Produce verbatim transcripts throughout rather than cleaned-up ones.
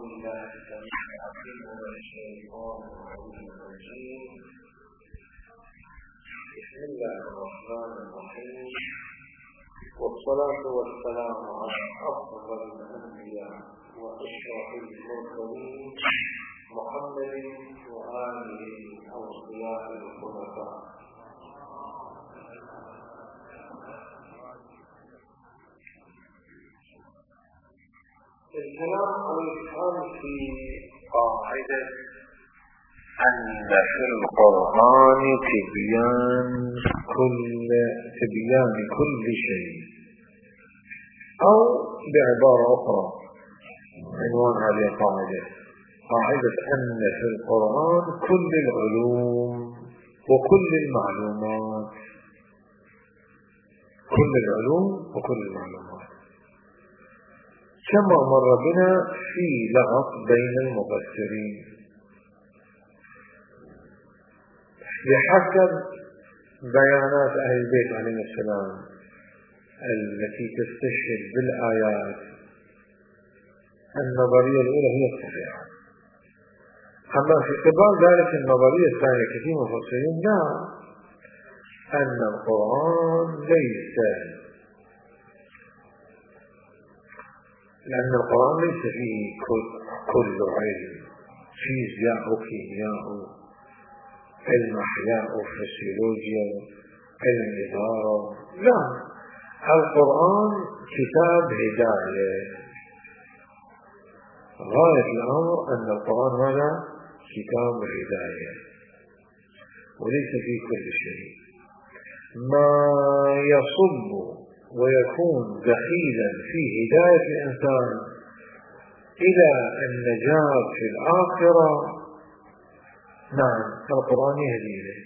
بالله السميع العليم من الشيطان الرجيم. بسم الله الرحمن الرحيم، والصلاة والسلام على أفضل الأنبياء وأشرف المرسلين محمد وآله الأوصياء الخلفاء. الكلام الآن في قاعدة أن في القرآن تبيان كل تبيان كل شيء، أو بعبارة أخرى عنوان هذه القاعدة قاعدة أن في القرآن كل العلوم وكل المعلومات، كل العلوم وكل المعلومات، كما مر بنا في لغط بين المفسرين بحسب بيانات أهل البيت عليه السلام التي تستشهد بالآيات. النظرية الأولى هي الصحيحة، أما في قبال ذلك النظرية الثانية كثير مفسرين لا، أن القرآن ليس لأن القرآن ليس فيه كل, كل علم، فيزياء وكيمياء، علم أحياء وفسيولوجيا، علم إدارة، لا، القرآن كتاب هداية. غاية الأمر أن القرآن هذا كتاب هداية وليس فيه كل شيء. ما يصب ويكون دخيلا في هداية الإنسان إلى النجاة في الآخرة، نعم القرآن يهدي إليه.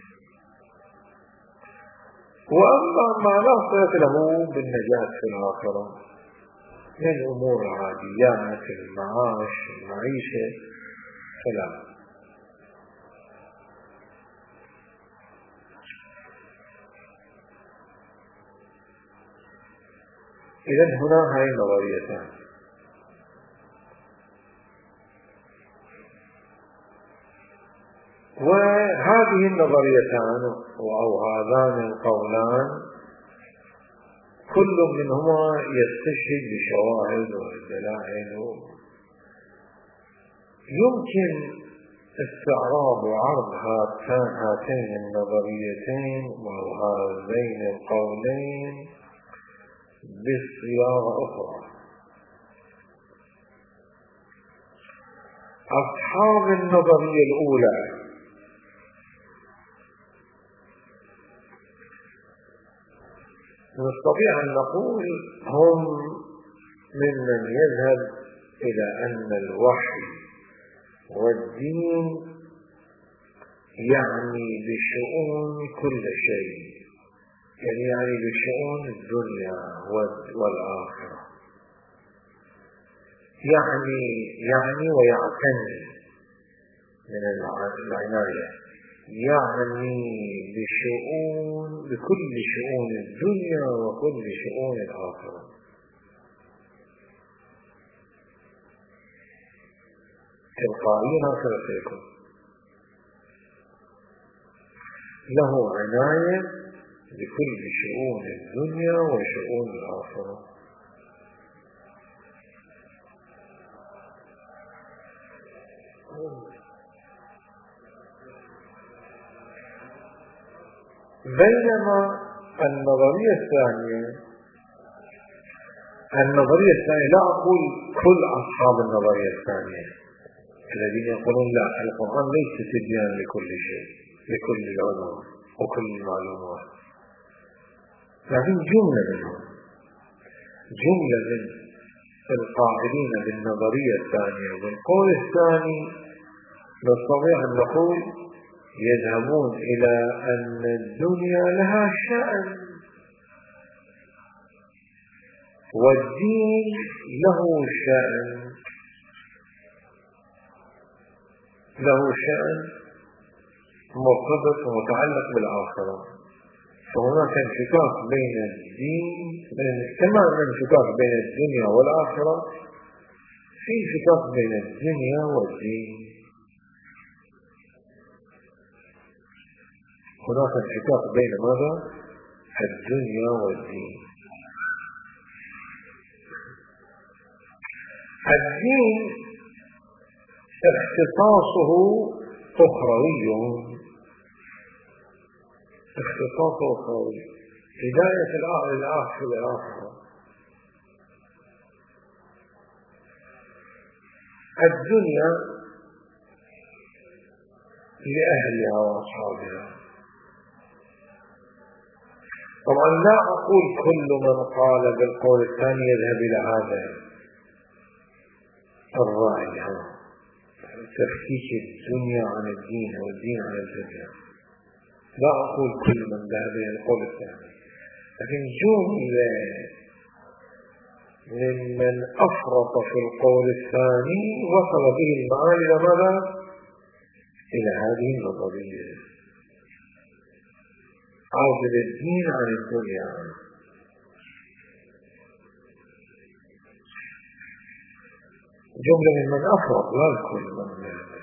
وأما ما لا صلة له بالنجاة في الآخرة من أمور العاديات المعاش المعيشة فلا. إذن هنا هاي نظريتان، وهذه النظريتان أو هذان القولان كل منهما يستشهد بشواهد ودلائل. يمكن استعراض وعرض هاتين النظريتين وهذين القولين بصياغة أخرى. أصحاب النظرية الأولى نستطيع أن نقول هم ممن يذهب إلى أن الوحي والدين يعني بشؤون كل شيء، يعني يعني بشؤون الدنيا والآخرة، يعني يعني ويعتني من العناية، يعني بشؤون بكل شؤون الدنيا وكل شؤون الآخرة. تلقائيا هكذا سيكون له عناية بكل شؤون الدنيا وشؤون الآخرة. بينما النظرية الثانية النظرية الثانية لا أقول كل أصحاب النظرية الثانية الذين يقولون لا، القرآن ليس تبيان لكل شيء لكل العلوم وكل المعلومات، لكن جملة منهم جملة من القائلين بالنظرية الثانية والقول الثاني نستطيع أن نقول يذهبون إلى أن الدنيا لها شأن والدين له شأن له شأن مرتبط ومتعلق بالآخرة. فهناك انفكاك بين الدين كما أن انفكاك بين الدنيا والآخرة في انشقاق بين الدنيا والدين. هناك انشقاق بين ماذا؟ الدنيا والدين. الدين اختصاصه أخروي، اختصاصه أخروي، هداية الآخر للآخرة. الدنيا لأهلها وأصحابها. طبعا لا أقول كل من قال بالقول الثاني يذهب إلى هذا الرأي، تفكيك الدنيا عن الدين والدين عن الدنيا. لا أقول كل من ذهب إلى القول الثاني، لكن جملة ممن أفرط في القول الثاني وصل به المعاني إلى ماذا؟ إلى هذه النظرية، عزل الدين عن الدنيا. جملة ممن أفرط، لا الكل من ذهب.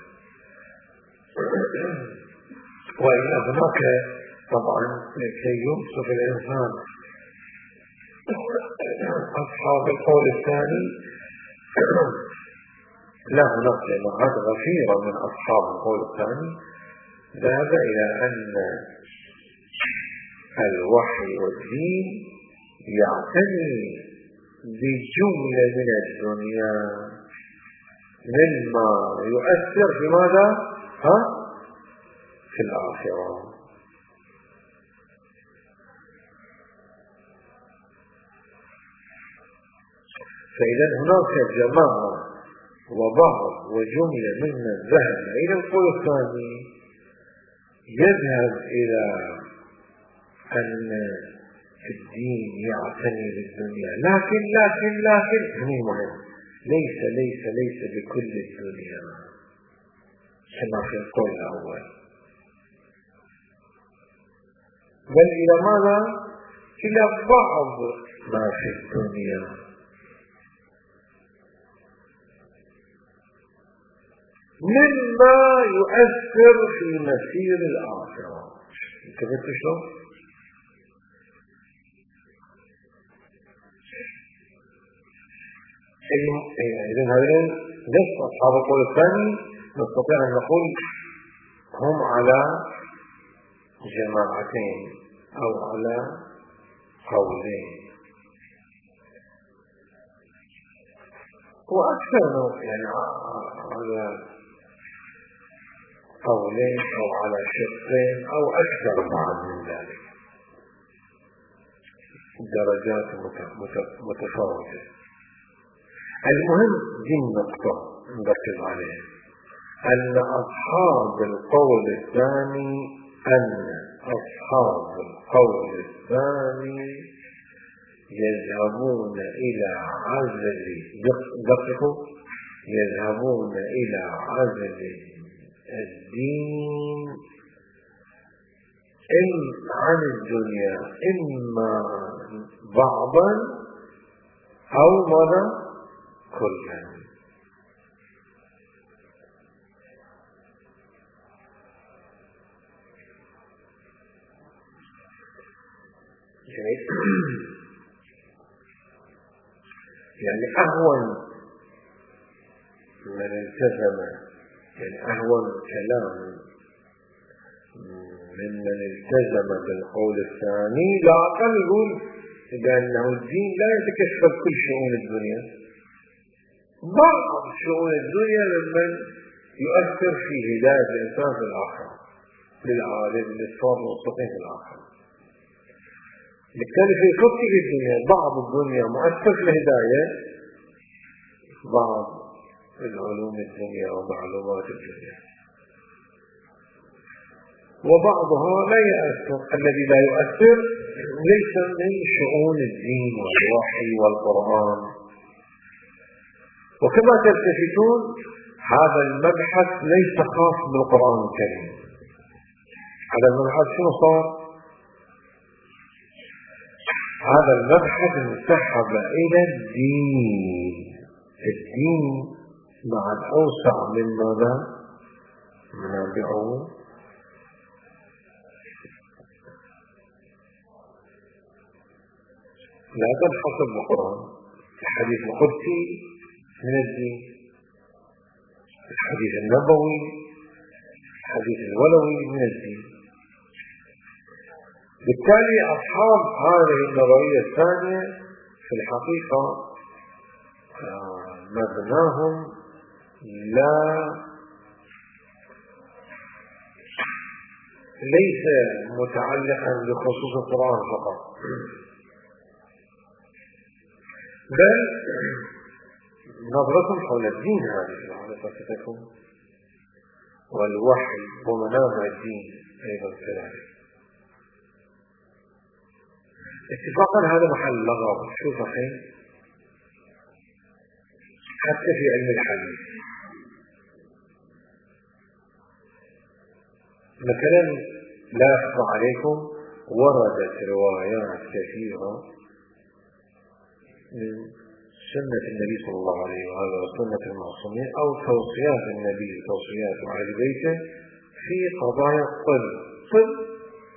وإلا هناك طبعا كي ينصف الإنسان أصحاب القول الثاني، لا هناك لمعات غفيرة من أصحاب القول الثاني ذهب إلى أن الوحي والدين يعتني بجملة من الدنيا مما يؤثر في ماذا؟ ها؟ في الآخرة. فإذا هناك جماعة وبعض وجملة من الذهب إلى القول الثاني يذهب إلى أن الدين يعتني بالدنيا، لكن لكن لكن مهم ليس ليس ليس بكل الدنيا كما في القول الأول، بل إلى ماذا؟ إلى بعض ما في الدنيا مما يؤثر في مسير الآخرة. انتبهت شلون؟ إذن هذين ليس أصحاب القول الثاني نستطيع أن نقول هم على جماعتين أو على قولين وأكثر، يعني على قولين أو على شقين أو أكثر من ذلك، درجات متفاوتة. المهم دي النقطة نركز عليها، أن أصحاب القول الثاني أن أصحاب القول الثاني يذهبون إلى عزل دقيقه يذهبون إلى عزل الدين إن عن الدنيا، إما بعضا أو ماذا كلا. يعني أهون من التزم، يعني أهون كلام ممن التزم بالقول الثاني لا أقل يقول بأنه الدين لا يتكفل كل شؤون الدنيا، بعض شؤون الدنيا ممن يؤثر في هداية الإنسان في الآخرة للعالم للصواب والمستقيم في الآخرة. بالتالي في كل الدنيا بعض الدنيا مؤثر في الهداية، بعض العلوم الدنيا ومعلومات الدنيا، وبعضها لا يؤثر. الذي لا يؤثر ليس من شؤون الدين والوحي والقرآن. وكما تلتفتون هذا المبحث ليس خاص بالقرآن الكريم، هذا المبحث شنو صار؟ هذا المبحث انسحب إلى الدين، الدين بعد أوسع من ماذا؟ منابعه. لا تنحصر بالقرآن. الحديث القدسي من الدين، الحديث النبوي، الحديث الولوي من الدين. بالتالي أصحاب هذه النظرية الثانية في الحقيقة مبناهم لا ليس متعلقا بخصوص القرآن فقط، بل نظرتهم حول الدين هذه العلاقة ستكون، والوحي ومنابع الدين أيضا كذلك. اتفاقا هذا محل لغط شو صحيح حتى في علم الحديث. مثلا لا أخفى عليكم وردت روايات كثيرة من سنة النبي صلى الله عليه وآله وسنة المعصومين أو توصيات النبي وتوصيات أهل بيته في قضايا الطب. طب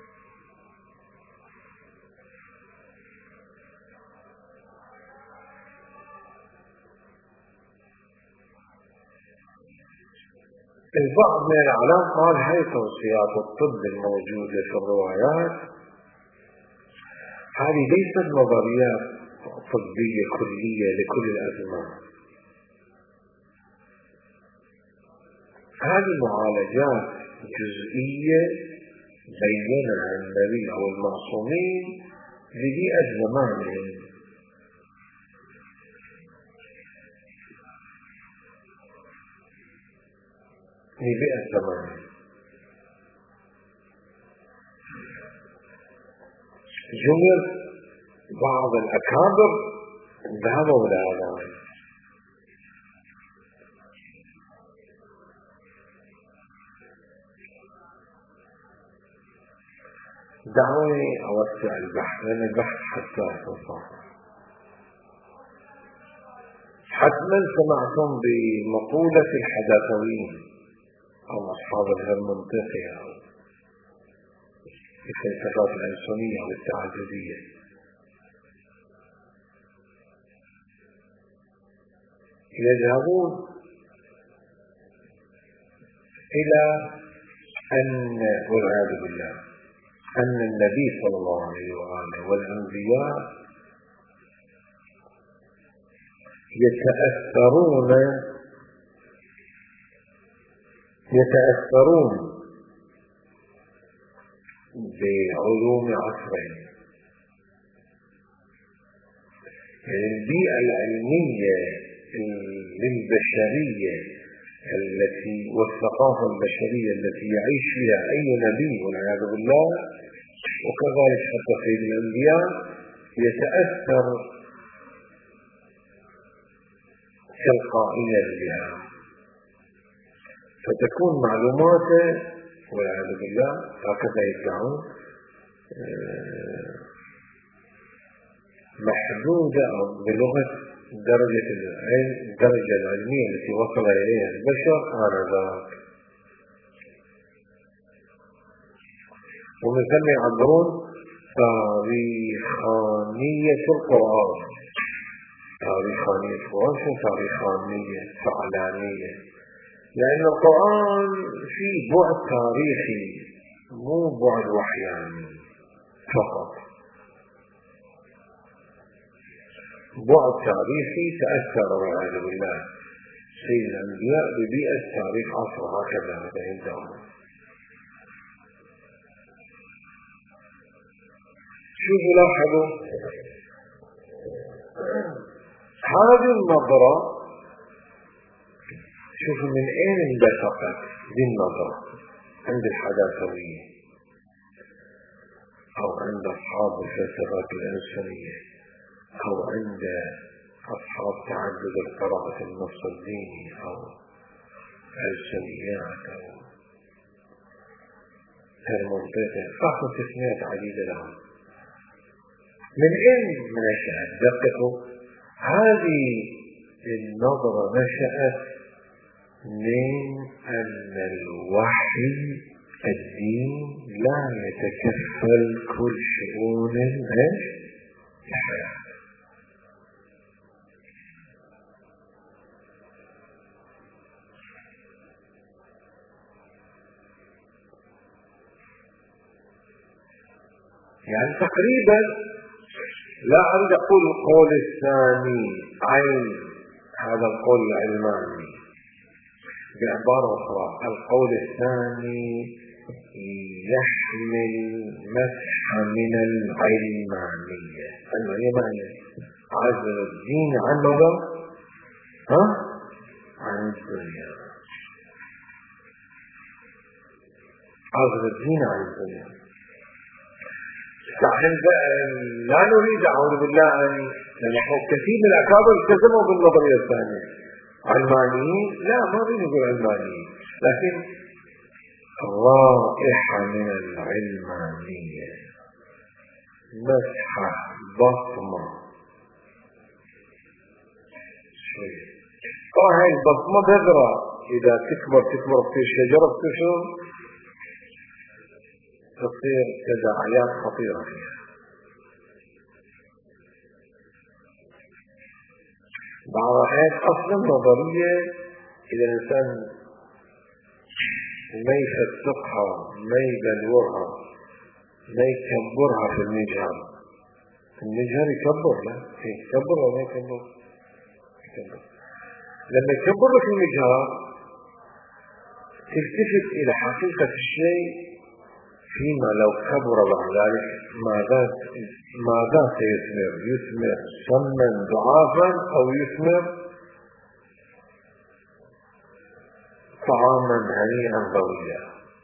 البعض من العلماء قال هاي توصيات الطب الموجودة في الروايات هذه ليست نظريات طبية كلية لكل الأزمان، هذه معالجات جزئية بينها النبي أو المعصومين لبيئة زمانهم. لبيئة زمانهم جمل بعض الأكابر ذهبوا إلى هذا. دعوني أوسع البحث لأن البحث حساس وصعب. حتما سمعتم بمقولة الحداثويين أو أصحاب الهرمنطقية أو الفلسفات الأنسونية أو التعددية. يذهبون إلى أن والعياذ بالله أن النبي صلى الله عليه وآله والأنبياء يتأثرون يتأثرون بعلوم عصرهم. يعني البيئة العلمية للبشرية التي والثقافة البشرية التي يعيش فيها أي نبي والعياذ بالله وكذلك حتى سيد الأنبياء يتأثر تلقائيا بها، فتكون معلوماته والعياذ بالله هكذا يدعون محدودة أو بلغة درجة العلم الدرجة العلمية التي وصل إليها البشر آنذاك. ومن ثم يعبرون تاريخانية القرآن. تاريخانية القرآن شو تاريخانية فعلانية؟ لأن القرآن فيه بعد تاريخي مو بعد وحياني فقط، بعد تاريخي تأثر والعياذ بالله سيد الأنبياء ببيئة تاريخ عصر هكذا هذا عندهم. شوفوا لاحظوا هذه النظرة، شوفوا من اين اندفقت ذي النظرة عند الحداثوية او عند اصحاب الفلسفات الانسانية او عند اصحاب تعدد القراءة النص الديني او السنيات او المنطقة فاخذ تسميات عديدة لهم. من اين من الشهد دققوا هذه النظرة نشأت من أن الوحي الدين لا يتكفل كل شؤون الحياة. يعني تقريبا لا أريد أقول القول الثاني عين هذا القول العلماني، بعبارة أخرى القول الثاني يحمل مسح من العلمانية. العلمانية عزل الدين عن ماذا؟ ها؟ عن الدنيا. عزل الدين عن الدنيا. نحن لا نريد أعوذ بالله أن نحن كثير من الأكابر التزموا بالنظرية الثانية علمانيين. لا ما نريد نقول علمانيين، لكن رائحة من العلمانية، مسحة بصمة. طبعا هاي البصمة بذرة إذا تكبر تكبر في شجرة تشرب تصير تداعيات خطيرة فيها. بعض الأحيان أصلا نظرية إذا الإنسان ما يفتقها ما يبلورها ما يكبرها في المجهر. في المجهر يكبر، لا يكبر ولا ما يكبر؟ يكبر. لما يكبر لك المجهر تلتفت إلى حقيقة الشيء فيما لو كبر بعد ذلك ماذا ماذا سيثمر؟ يثمر سما ضعافا أو يثمر طعاما هنيئا ضويا.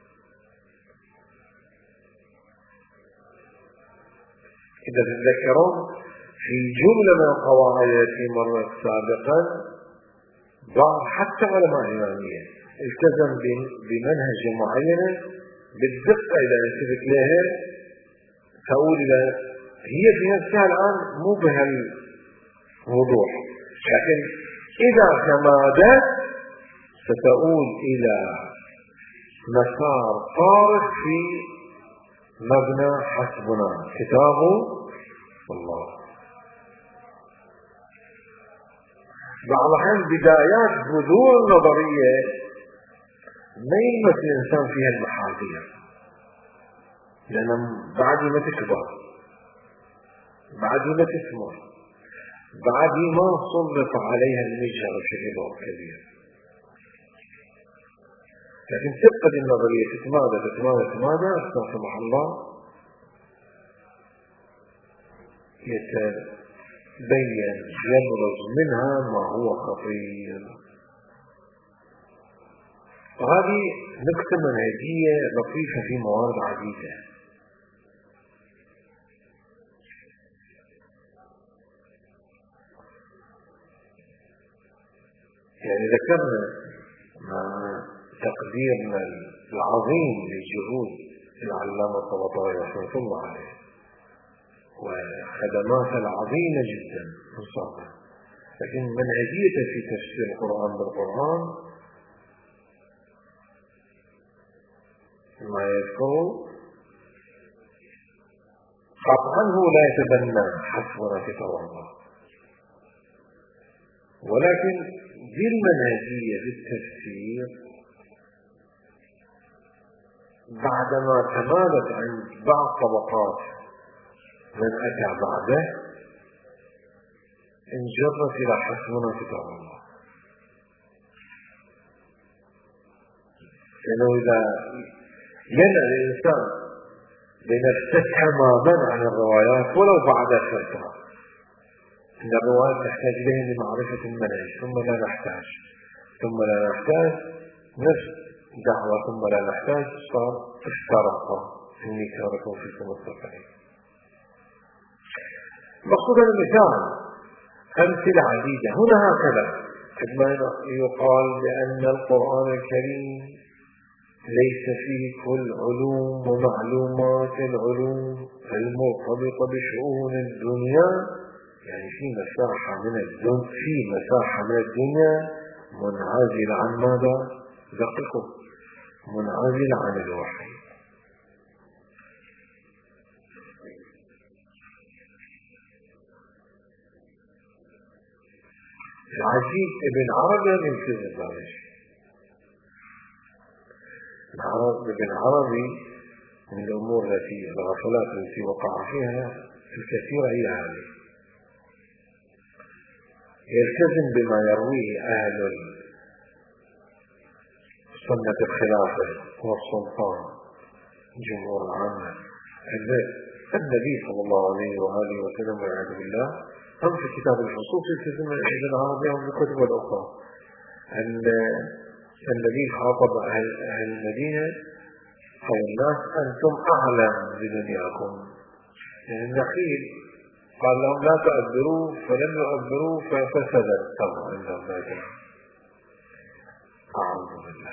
إذا تذكرون في جملة من القواعد التي مرت سابقا بعض حتى علماء الإمامية التزم بمنهج معينة بالدقة إذا نسبت لها تقول إذا هي في نفسها الآن مو بهالوضوح، لكن إذا تمادت ستؤول إلى مسار طارق في مبنى حسبنا كتاب الله. بعض الأحيان بدايات بذور النظرية ما يلمس الإنسان فيها المحاذير، لأن بعد ما تكبر بعد ما تثمر بعد ما سلط عليها المجهر بشكل كبير، لكن تبقى النظرية تتمادى تتمادى تتمادى سبحان الله يتبين يبرز منها ما هو خطير. وهذه نقطة منهجية لطيفة في موارد عديدة. يعني ذكرنا مع تقديرنا العظيم لجهود العلامة الطباطبائي رحمة الله عليه وخدماته العظيمة جدا مصابة، لكن منهجيته في تفسير القرآن بالقرآن ما يذكره قطعا هو لا يتبنى حسبنا كتاب الله، ولكن دي المنهجية بالتفسير بعدما تمادت عند بعض طبقات من أتى بعده انجرت إلى حسبنا كتاب الله. لأنه إذا ينأى الإنسان بنفسه تماما عن الروايات ولو بعد فترة، إن الروايات تحتاج إليه لمعرفة المنهج ثم لا نحتاج ثم لا نحتاج نفس دعوة ثم لا نحتاج صار افترق إني تاركوا فيكم السفرين. مقصود المثال أمثلة عديدة هنا هكذا كما يقال بأن القرآن الكريم ليس فيه كل علوم ومعلومات العلوم المرتبطة بشؤون الدنيا يعني في مساحة من الدنيا في مساحة من الدنيا منعزلة عن ماذا؟ دقيقه منعزلة عن الوحي. العجيب ابن عربي يلتزم بهذا الشيء. ابن عربي من الأمور التي الغفلات التي وقع فيها الكثير هي هذه. يلتزم بما يرويه أهل سنة الخلافة والسلطان جمهور العامة النبي صلى الله عليه وآله وسلم والعياذ بالله. أم في كتاب الفصول يلتزم ابن عربي وفي الكتب الأخرى أن النبي خاطب أهل المدينة أو الناس أنتم أعلم بدنياكم. يعني النخيل قال لهم لا تؤبروا فلم يؤبروا ففسد التمر عندهم ذلك. أعوذ بالله.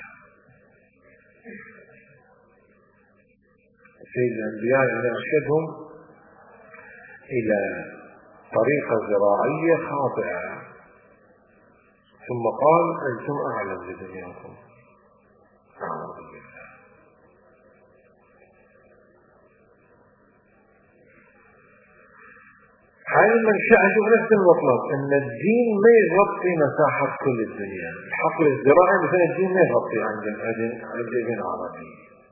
سيد الأنبياء أرشدهم إلى طريقة زراعية خاطئة ثم قال أنتم أعلم بدنياكم. أعوذ بالله. هذا من شأنه نفس المطلب أن الدين ما يغطي مساحة كل الدنيا. الحقل الزراعي مثلا الدين ما يغطي عند ابن عربي.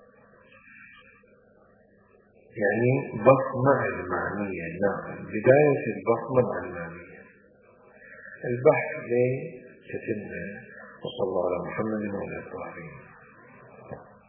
يعني بصمة علمانية. نعم بداية البصمة العلمانية. البحث ليه يتم. وصلى الله على محمد وعلى آله وصحبه.